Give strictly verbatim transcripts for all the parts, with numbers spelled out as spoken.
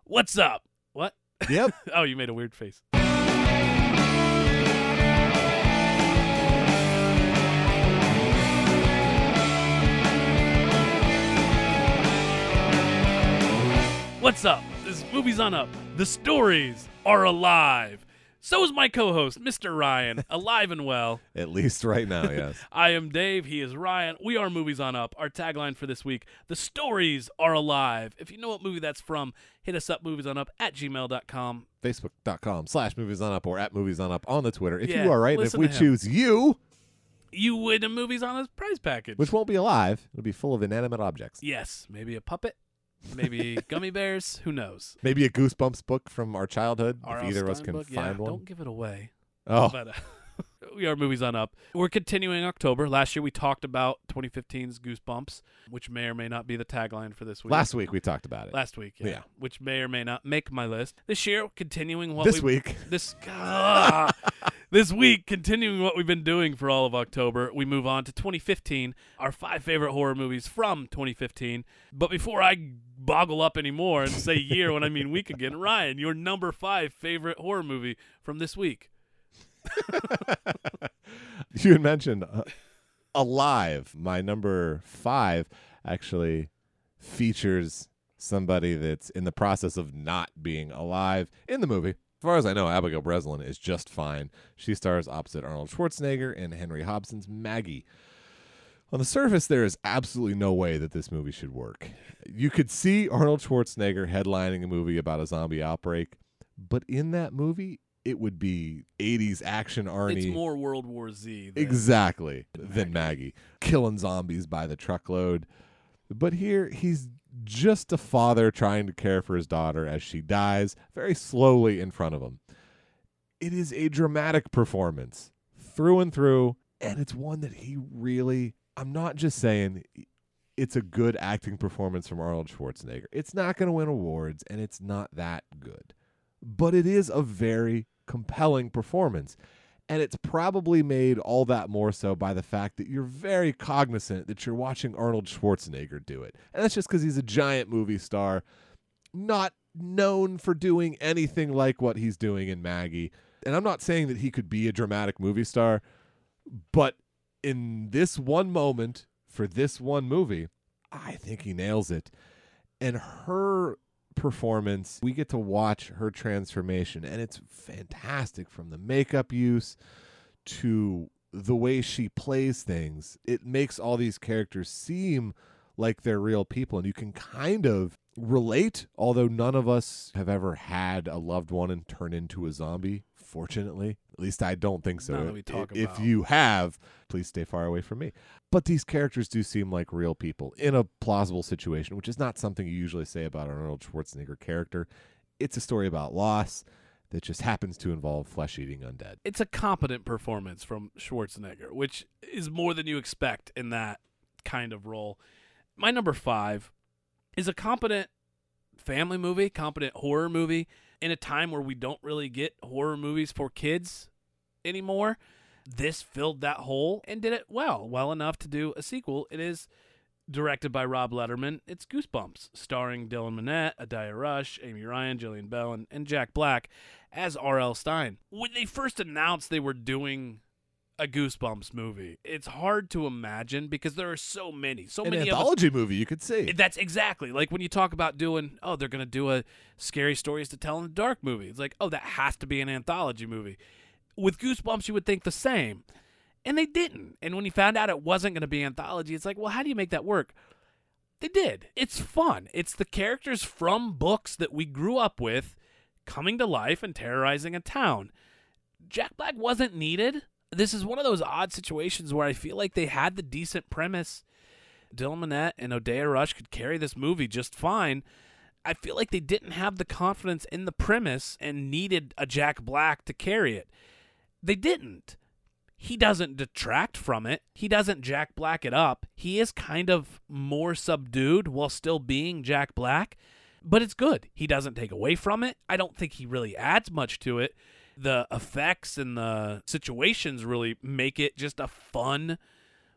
What's up? What? Yep. Oh, you made a weird face. What's up? This is Movies on Up. The stories are alive. So is my co-host, Mister Ryan, alive and well. At least right now, yes. I am Dave. He is Ryan. We are Movies on Up. Our tagline for this week, the stories are alive. If you know what movie that's from, hit us up, moviesonup at gmail dot com. Facebook.com slash Movies On Up or at Movies On Up on the Twitter. If Yeah, you are right, and if listen we to him. choose you, You win a Movies on Us prize package. which won't be alive, it'll be full of inanimate objects. Yes, maybe a puppet, maybe gummy bears. Who knows? Maybe a Goosebumps book from our childhood, R if L. either of us Stein can book? find yeah, one. Don't give it away. Oh, But uh, we are Movies on Up. We're continuing October. Last year we talked about twenty fifteen's Goosebumps, which may or may not be the tagline for this week. last week we talked about it. Last week, yeah, Yeah. which may or may not make my list. This year, continuing what this we week, this ah, this week, continuing what we've been doing for all of October, we move on to twenty fifteen, our five favorite horror movies from twenty fifteen. But before I boggle up anymore and say year when I mean week again, Ryan, your number five favorite horror movie from this week. you had mentioned uh, Alive. My number five actually features somebody that's in the process of not being alive in the movie. As far as I know, Abigail Breslin is just fine. She stars opposite Arnold Schwarzenegger and Henry Hobson's Maggie. On the surface, there is absolutely no way that this movie should work. You could see Arnold Schwarzenegger headlining a movie about a zombie outbreak, but in that movie, it would be eighties action Arnie. It's more World War Z. Than, Exactly, than than Maggie. Killing zombies by the truckload. But here, he's just a father trying to care for his daughter as she dies very slowly in front of him. It is a dramatic performance through and through, and it's one that he really, I'm not just saying it's a good acting performance from Arnold Schwarzenegger. It's not going to win awards, and it's not that good. But it is a very compelling performance. And it's probably made all that more so by the fact that you're very cognizant that you're watching Arnold Schwarzenegger do it. And that's just because he's a giant movie star, not known for doing anything like what he's doing in Maggie. And I'm not saying that he could be a dramatic movie star, but in this one moment, for this one movie, I think he nails it. And her performance, we get to watch her transformation, and it's fantastic, from the makeup use to the way she plays things. It makes all these characters seem like they're real people, and you can kind of relate, although none of us have ever had a loved one and turn into a zombie, fortunately. At least I don't think so. Not that we talk if about. you have, please stay far away from me. But these characters do seem like real people in a plausible situation, which is not something you usually say about an Arnold Schwarzenegger character. It's a story about loss that just happens to involve flesh-eating undead. It's a competent performance from Schwarzenegger, which is more than you expect in that kind of role. My number five is a competent family movie, competent horror movie in a time where we don't really get horror movies for kids anymore. This filled that hole and did it well, well enough to do a sequel. It is directed by Rob Letterman. It's Goosebumps, starring Dylan Minnette, Adiah Rush, Amy Ryan, Jillian Bell, and, and Jack Black as R L. Stein. When they first announced they were doing a Goosebumps movie, it's hard to imagine because there are so many, so An many of us. anthology movie, you could see. That's exactly like when you talk about doing, oh, they're going to do a Scary Stories to Tell in the Dark movie. It's like, oh, that has to be an anthology movie. With Goosebumps, you would think the same. And they didn't. And when you found out it wasn't going to be anthology, it's like, well, how do you make that work? They did. It's fun. It's the characters from books that we grew up with coming to life and terrorizing a town. Jack Black wasn't needed. This is one of those odd situations where I feel like they had the decent premise. Dylan Minnette and Adiah Rush could carry this movie just fine. I feel like they didn't have the confidence in the premise and needed a Jack Black to carry it. They didn't. He doesn't detract from it. He doesn't Jack Black it up. He is kind of more subdued while still being Jack Black, but it's good. He doesn't take away from it. I don't think he really adds much to it. The effects and the situations really make it just a fun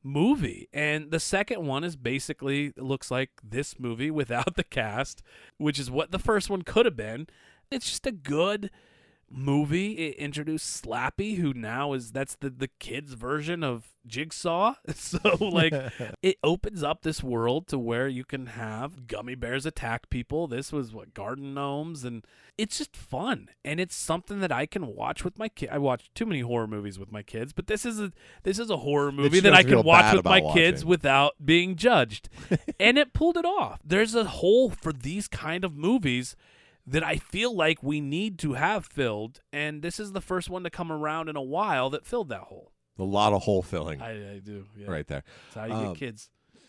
movie. And the second one is basically, it looks like this movie without the cast, which is what the first one could have been. It's just a good movie. It introduced Slappy, who now is, that's the, the kid's version of Jigsaw. So, like, it opens up this world to where you can have gummy bears attack people. This was, what, garden gnomes, and it's just fun. And it's something that I can watch with my kid. I watch too many horror movies with my kids, but this is a this is a horror movie that I can watch with my kids without being judged. And it pulled it off. There's a hole for these kind of movies that I feel like we need to have filled, and this is the first one to come around in a while that filled that hole. A lot of hole filling. I, I do. Yeah. Right there. That's how you um, get kids.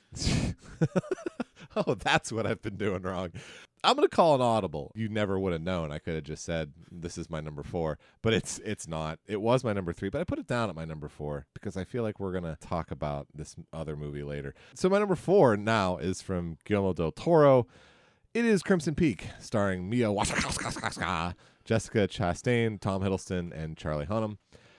Oh, that's what I've been doing wrong. I'm going to call an audible. You never would have known. I could have just said, this is my number four, but it's it's not. It was my number three, but I put it down at my number four because I feel like we're going to talk about this other movie later. So my number four now is from Guillermo del Toro. It is Crimson Peak, starring Mia Wasikowska, Jessica Chastain, Tom Hiddleston, and Charlie Hunnam.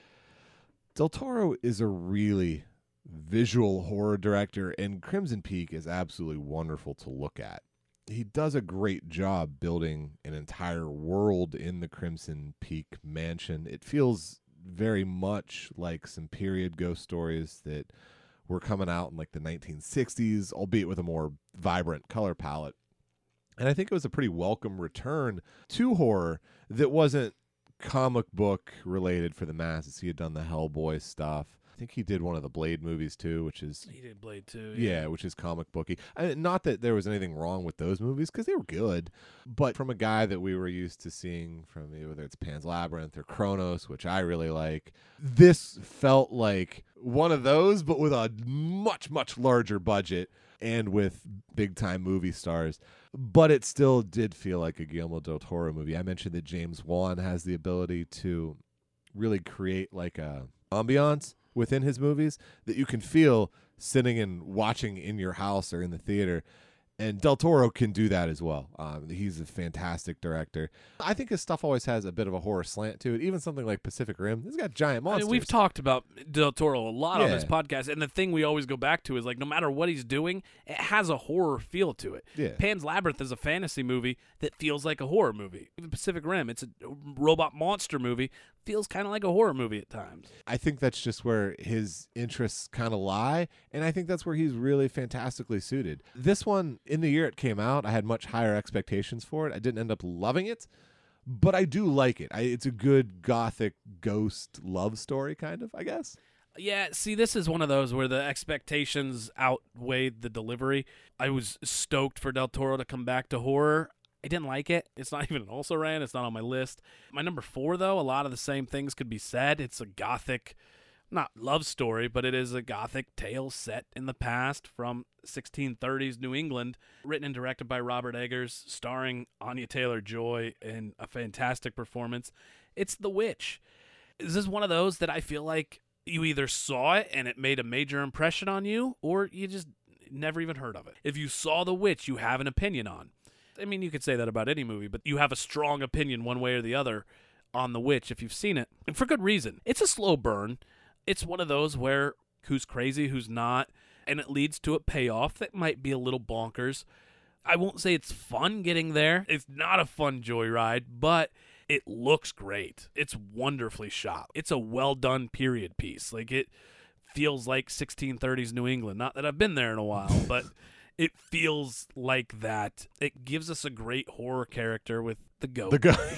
Del Toro is a really visual horror director, and Crimson Peak is absolutely wonderful to look at. He does a great job building an entire world in the Crimson Peak mansion. It feels very much like some period ghost stories that were coming out in like the nineteen sixties, albeit with a more vibrant color palette. And I think it was a pretty welcome return to horror that wasn't comic book related for the masses. He had done the Hellboy stuff. I think he did one of the Blade movies too, which is He did Blade too. yeah, yeah which is comic booky. I, not that there was anything wrong with those movies because they were good, but from a guy that we were used to seeing from whether it's Pan's Labyrinth or Kronos, which I really like, this felt like one of those, but with a much much larger budget and with big time movie stars. But it still did feel like a Guillermo del Toro movie. I mentioned that James Wan has the ability to really create like a ambiance within his movies that you can feel sitting and watching in your house or in the theater. And Del Toro can do that as well. Um, he's a fantastic director. I think his stuff always has a bit of a horror slant to it. Even something like Pacific Rim, it's got giant monsters. I mean, we've talked about Del Toro a lot Yeah. on this podcast, and the thing we always go back to is like no matter what he's doing, it has a horror feel to it. Yeah. Pan's Labyrinth is a fantasy movie that feels like a horror movie. Even Pacific Rim, it's a robot monster movie, feels kind of like a horror movie at times. I think that's just where his interests kind of lie, and I think that's where he's really fantastically suited. This one, in the year it came out, I had much higher expectations for it. I didn't end up loving it, but I do like it. I, it's a good gothic ghost love story, kind of, I guess. Yeah, see, this is one of those where the expectations outweighed the delivery. I was stoked for Del Toro to come back to horror. I didn't like it. It's not even an also ran. It's not on my list. My number four, though, a lot of the same things could be said. It's a gothic, not love story, but it is a gothic tale set in the past from sixteen thirties New England, written and directed by Robert Eggers, starring Anya Taylor-Joy in a fantastic performance. It's The Witch. This is one of those that I feel like you either saw it and it made a major impression on you, or you just never even heard of it. If you saw The Witch, you have an opinion on. I mean, you could say that about any movie, but you have a strong opinion one way or the other on The Witch if you've seen it, and for good reason. It's a slow burn. It's one of those where who's crazy, who's not, and it leads to a payoff that might be a little bonkers. I won't say it's fun getting there. It's not a fun joyride, but it looks great. It's wonderfully shot. It's a well-done period piece. Like, it feels like sixteen thirties New England. Not that I've been there in a while, but it feels like that. It gives us a great horror character with the goat. The goat.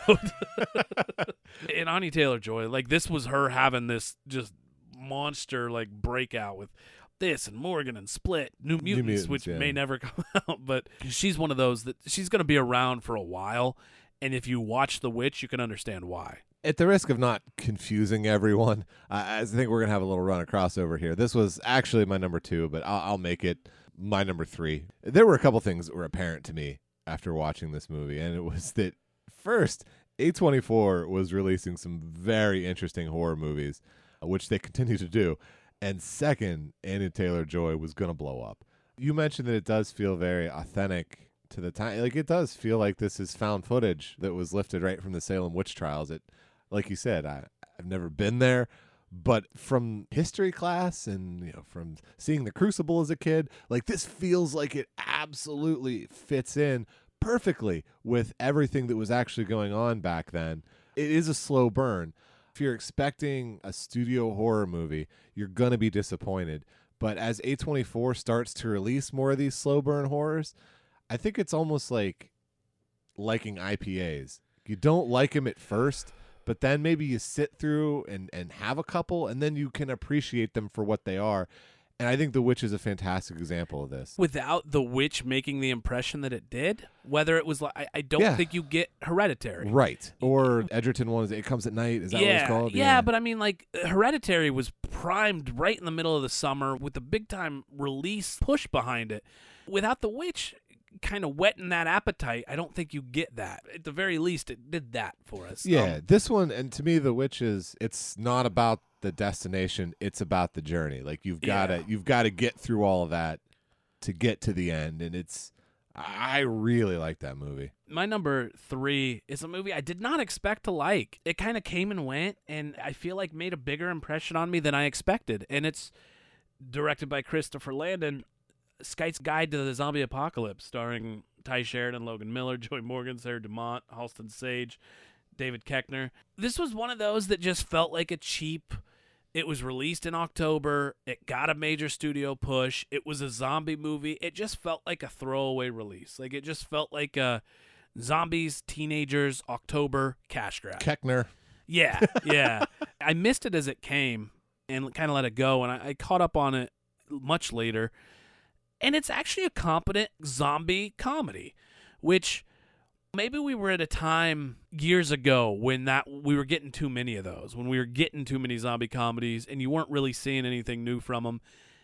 The goat. And Anya Taylor-Joy, like, this was her having this just monster, like, breakout with this and Morgan and Split, New Mutants, New Mutants which yeah. may never come out. But she's one of those that she's going to be around for a while. And if you watch The Witch, you can understand why. At the risk of not confusing everyone, uh, I think we're going to have a little run of crossover here. This was actually my number two, but I'll, I'll make it my number three. There were a couple things that were apparent to me after watching this movie, and it was that first, A twenty-four was releasing some very interesting horror movies, which they continue to do. And second, Anya Taylor-Joy was going to blow up. You mentioned that it does feel very authentic to the time. Like, it does feel like this is found footage that was lifted right from the Salem witch trials. It, like you said, I, I've never been there, But from history class and, you know, from seeing The Crucible as a kid, like, this feels like it absolutely fits in perfectly with everything that was actually going on back then. It is a slow burn. If you're expecting a studio horror movie, you're going to be disappointed. But as A twenty-four starts to release more of these slow burn horrors, I think it's almost like liking I P As. You don't like them at first, but then maybe you sit through and, and have a couple, and then you can appreciate them for what they are. And I think The Witch is a fantastic example of this. Without The Witch making the impression that it did, whether it was like, I, I don't Yeah. think you get Hereditary. Right. Or Edgerton one, It Comes at Night. Is that yeah, what it's called? Yeah, but I mean, like, Hereditary was primed right in the middle of the summer with the big time release push behind it. Without The Witch kind of whetting that appetite, I don't think you get that. At the very least, it did that for us. Yeah, Um, this one, and to me, The Witch is, it's not about the destination, it's about the journey. Like, you've got to Yeah. you've got to get through all of that to get to the end, and it's I really like that movie. my number three is a movie I did not expect to like. It kind of came and went, and I feel like made a bigger impression on me than I expected. And it's directed by Christopher Landon, Skyte's Guide to the Zombie Apocalypse, starring Ty Sheridan, Logan Miller, Joey Morgan, Sarah Dumont, Halston Sage, David Koechner. This was one of those that just felt like a cheap. It was released in October. It got a major studio push. It was a zombie movie. It just felt like a throwaway release. Like, it just felt like a zombies, teenagers, October cash grab. Koechner. Yeah, yeah. I missed it as it came and kind of let it go, and I, I caught up on it much later. And it's actually a competent zombie comedy, which maybe we were at a time years ago when that we were getting too many of those, when we were getting too many zombie comedies and you weren't really seeing anything new from them.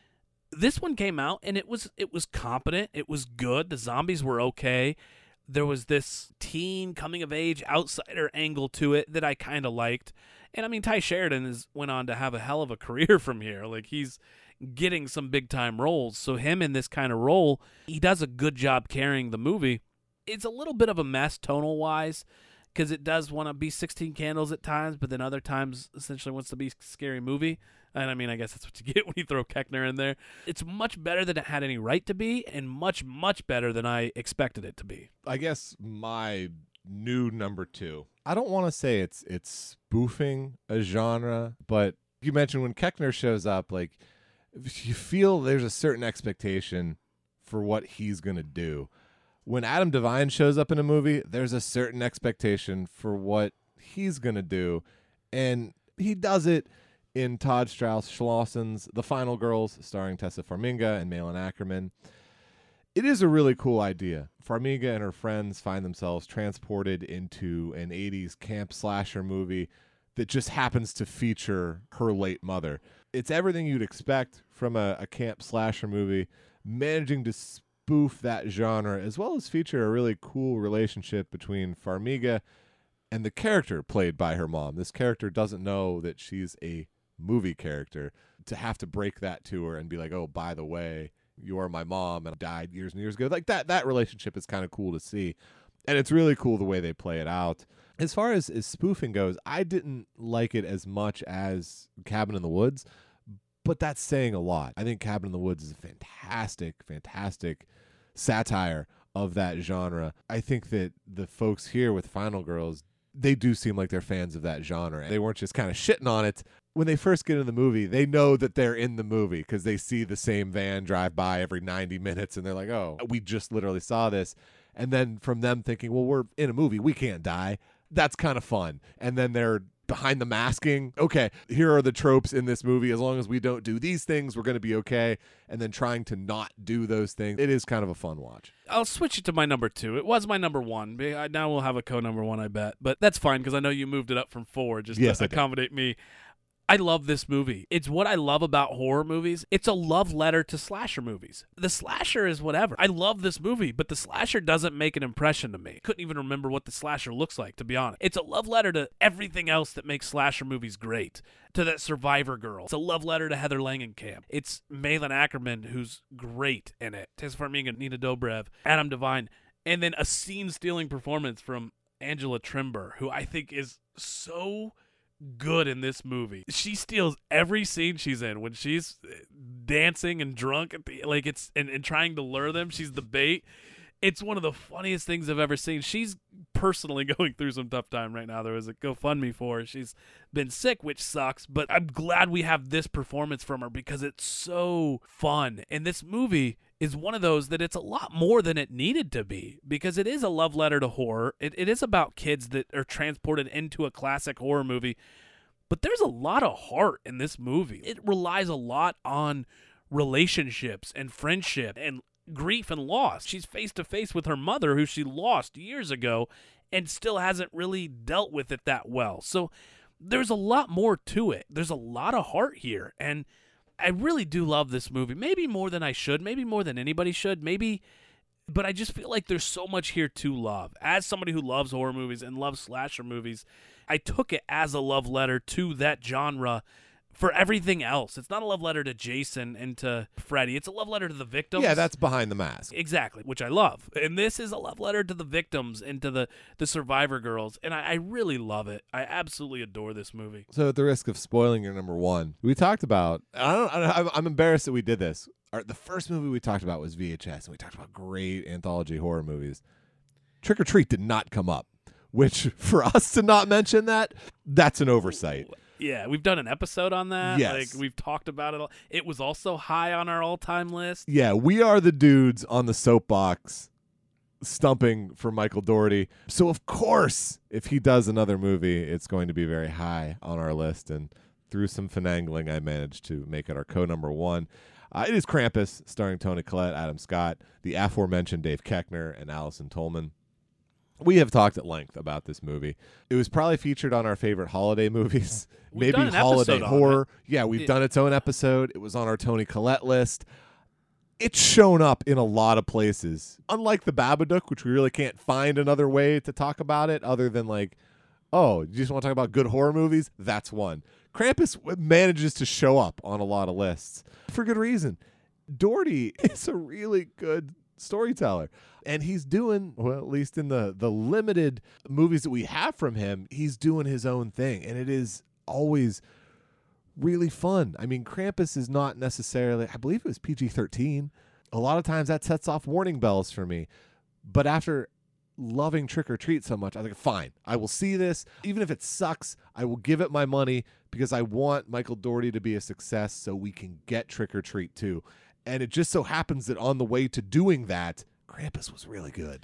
This one came out and it was it was competent. It was good. The zombies were okay. There was this teen coming of age outsider angle to it that I kind of liked. And I mean, Ty Sheridan has went on to have a hell of a career from here. Like, he's getting some big time roles. So him in this kind of role, he does a good job carrying the movie. It's a little bit of a mess tonal wise, because it does want to be sixteen Candles at times, but then other times essentially wants to be a scary movie. And I mean, I guess that's what you get when you throw Koechner in there. It's much better than it had any right to be, and much, much better than I expected it to be. I guess my new number two. I don't want to say it's it's spoofing a genre, but you mentioned when Koechner shows up, like, you feel there's a certain expectation for what he's going to do. When Adam Devine shows up in a movie, there's a certain expectation for what he's going to do. And he does it in Todd Strauss-Schlossen's The Final Girls, starring Tessa Farmiga and Malin Ackerman. It is a really cool idea. Farmiga and her friends find themselves transported into an eighties camp slasher movie that just happens to feature her late mother. It's everything you'd expect from a, a camp slasher movie, managing to spoof that genre, as well as feature a really cool relationship between Farmiga and the character played by her mom. This character doesn't know that she's a movie character. To have to break that to her and be like, oh, by the way, you are my mom and I died years and years ago. Like, that that relationship is kind of cool to see. And it's really cool the way they play it out. As far as, as spoofing goes, I didn't like it as much as Cabin in the Woods, but that's saying a lot. I think Cabin in the Woods is a fantastic, fantastic satire of that genre. I think that the folks here with Final Girls, they do seem like they're fans of that genre. They weren't just kind of shitting on it. When they first get in the movie, they know that they're in the movie because they see the same van drive by every ninety minutes, and they're like, oh, we just literally saw this. And then from them thinking, well, we're in a movie, we can't die. That's kind of fun. And then they're behind the masking. Okay, here are the tropes in this movie. As long as we don't do these things, we're going to be okay. And then trying to not do those things. It is kind of a fun watch. I'll switch it to my number two. It was my number one. Now we'll have a co-number one, I bet. But that's fine because I know you moved it up from four just Yes, to I did. accommodate me. I love this movie. It's what I love about horror movies. It's a love letter to slasher movies. The slasher is whatever. I love this movie, but the slasher doesn't make an impression to me. Couldn't even remember what the slasher looks like, to be honest. It's a love letter to everything else that makes slasher movies great. To that survivor girl. It's a love letter to Heather Langenkamp. It's Malin Ackerman, who's great in it. Tessa Farmiga, Nina Dobrev, Adam Devine. And then a scene-stealing performance from Angela Trimber, who I think is so good in this movie. She steals every scene she's in. When she's dancing and drunk, at the, like it's and, and trying to lure them, she's the bait. It's one of the funniest things I've ever seen. She's personally going through some tough time right now. There was a GoFundMe for her. She's been sick, which sucks, but I'm glad we have this performance from her because it's so fun. And this movie is one of those that it's a lot more than it needed to be because it is a love letter to horror. It, it is about kids that are transported into a classic horror movie, but there's a lot of heart in this movie. It relies a lot on relationships and friendship and grief and loss. She's face to face with her mother who she lost years ago and still hasn't really dealt with it that well. So there's a lot more to it. There's a lot of heart here, and I really do love this movie. Maybe more than I should, maybe more than anybody should, maybe, but I just feel like there's so much here to love. As somebody who loves horror movies and loves slasher movies, I took it as a love letter to that genre for everything else. It's not a love letter to Jason and to Freddy. It's a love letter to the victims. Yeah, that's Behind the Mask. Exactly, which I love. And this is a love letter to the victims and to the, the survivor girls. And I, I really love it. I absolutely adore this movie. So at the risk of spoiling your number one, we talked about, I don't, I don't I'm embarrassed that we did this. Our, the first movie we talked about was V H S, and we talked about great anthology horror movies. Trick or Treat did not come up, which for us to not mention that, that's an oversight. Yeah, we've done an episode on that. Yes. Like, we've talked about it. It was also high on our all-time list. Yeah, we are the dudes on the soapbox stumping for Michael Dougherty. So, of course, if he does another movie, it's going to be very high on our list. And through some finagling, I managed to make it our co-number one. Uh, it is Krampus, starring Toni Collette, Adam Scott, the aforementioned Dave Koechner, and Allison Tolman. We have talked at length about this movie. It was probably featured on our favorite holiday movies. We've Maybe done an holiday episode on horror. it. Yeah, we've Yeah. done its own episode. It was on our Toni Collette list. It's shown up in a lot of places. Unlike The Babadook, which we really can't find another way to talk about it other than like, oh, you just want to talk about good horror movies? That's one. Krampus manages to show up on a lot of lists for good reason. Dougherty is a really good storyteller. And he's doing, well, at least in the, the limited movies that we have from him, he's doing his own thing. And it is always really fun. I mean, Krampus is not necessarily, I believe it was P G thirteen. A lot of times that sets off warning bells for me. But after loving Trick or Treat so much, I was like, fine, I will see this. Even if it sucks, I will give it my money because I want Michael Dougherty to be a success so we can get Trick or Treat too. And it just so happens that on the way to doing that, Krampus was really good.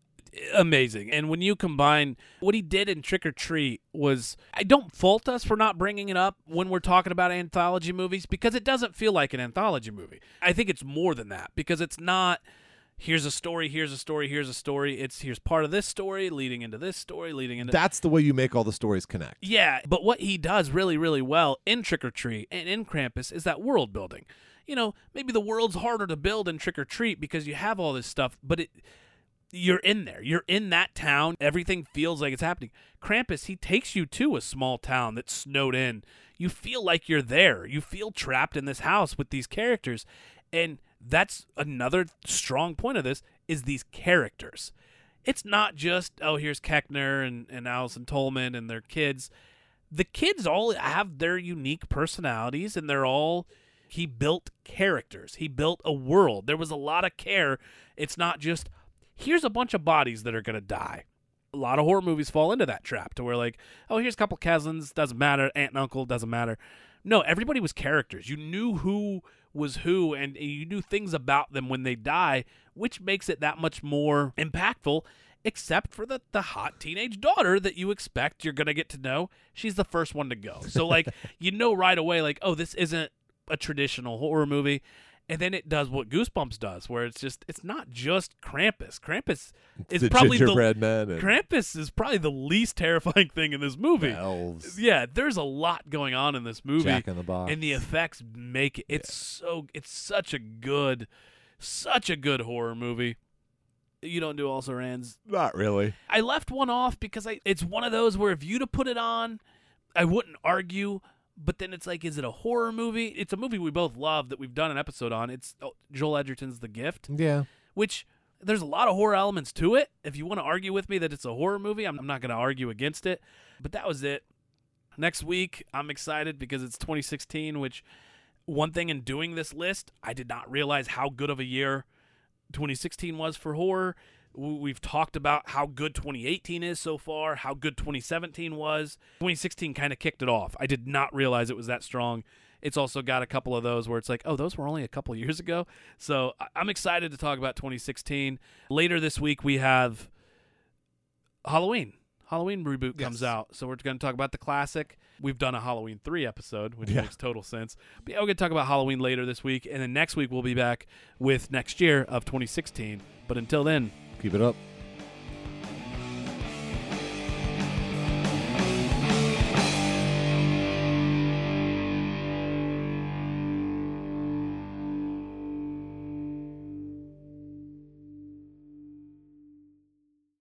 Amazing. And when you combine what he did in Trick or Treat was, I don't fault us for not bringing it up when we're talking about anthology movies because it doesn't feel like an anthology movie. I think it's more than that because it's not, here's a story, here's a story, here's a story. It's here's part of this story leading into this story, leading into... That's the way you make all the stories connect. Yeah, but what he does really, really well in Trick or Treat and in Krampus is that world building. You know, maybe the world's harder to build in Trick or Treat because you have all this stuff, but it you're in there. You're in that town. Everything feels like it's happening. Krampus, he takes you to a small town that's snowed in. You feel like you're there. You feel trapped in this house with these characters. And that's another strong point of this is these characters. It's not just, oh, here's Koechner and, and Allison Tolman and their kids. The kids all have their unique personalities, and they're all... He built characters. He built a world. There was a lot of care. It's not just, here's a bunch of bodies that are going to die. A lot of horror movies fall into that trap to where like, oh, here's a couple cousins, doesn't matter, aunt and uncle, doesn't matter. No, everybody was characters. You knew who was who, and you knew things about them when they die, which makes it that much more impactful, except for the, the hot teenage daughter that you expect you're going to get to know. She's the first one to go. So, like, you know right away, like, oh, this isn't a traditional horror movie. And then it does what Goosebumps does, where it's just, it's not just Krampus. Krampus is the probably the, gingerbread man and Krampus is probably the least terrifying thing in this movie. elves. Yeah, there's a lot going on in this movie. Jack in the Box. And the effects make it, it's so, it's such a good, such a good horror movie. You don't do Also Rans? Not really. I left one off because I, it's one of those where if you'd have put it on, I wouldn't argue. But then it's like, is it a horror movie? It's a movie we both love that we've done an episode on. It's oh, Joel Edgerton's The Gift. Yeah. Which, there's a lot of horror elements to it. If you want to argue with me that it's a horror movie, I'm, I'm not going to argue against it. But that was it. Next week, I'm excited because it's twenty sixteen, which one thing in doing this list, I did not realize how good of a year twenty sixteen was for horror. We've talked about how good twenty eighteen is so far, how good twenty seventeen was. twenty sixteen kind of kicked it off. I did not realize it was that strong. It's also got a couple of those where it's like, oh, those were only a couple of years ago. So I'm excited to talk about twenty sixteen. Later this week, we have Halloween. Halloween reboot comes Yes. out. So we're going to talk about the classic. We've done a Halloween three episode, which Yeah. makes total sense. But yeah, we're going to talk about Halloween later this week. And then next week, we'll be back with next year of twenty sixteen. But until then, Keep it up.